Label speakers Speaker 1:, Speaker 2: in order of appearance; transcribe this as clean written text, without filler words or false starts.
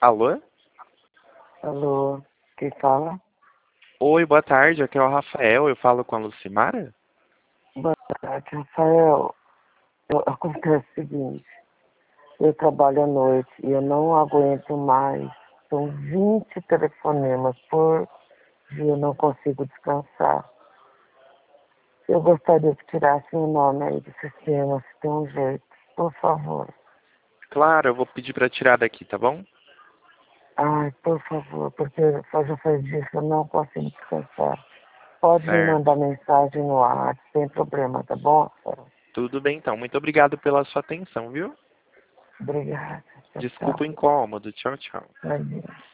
Speaker 1: Alô?
Speaker 2: Alô, quem fala?
Speaker 1: Oi, boa tarde, aqui é o Rafael, eu falo com a Lucimara?
Speaker 2: Boa tarde, Rafael. Acontece o seguinte, eu trabalho à noite e eu não aguento mais. São 20 telefonemas por dia, eu não consigo descansar. Eu gostaria que tirasse o nome aí do sistema, se tem um jeito, por favor.
Speaker 1: Claro, eu vou pedir pra tirar daqui, tá bom?
Speaker 2: Ai, por favor, porque já faz dias que eu não consigo descansar. Pode me mandar
Speaker 1: Certo.
Speaker 2: mensagem no WhatsApp, sem problema, tá bom, Rafael?
Speaker 1: Tudo bem então, muito obrigado pela sua atenção, viu?
Speaker 2: Obrigada. Tchau,
Speaker 1: Desculpa o
Speaker 2: tchau.
Speaker 1: incômodo, tchau, tchau.
Speaker 2: Valeu.